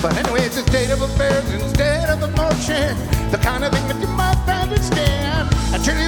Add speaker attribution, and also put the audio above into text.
Speaker 1: But anyway, it's a state of affairs instead of emotion, the kind of thing that you might understand. I tell you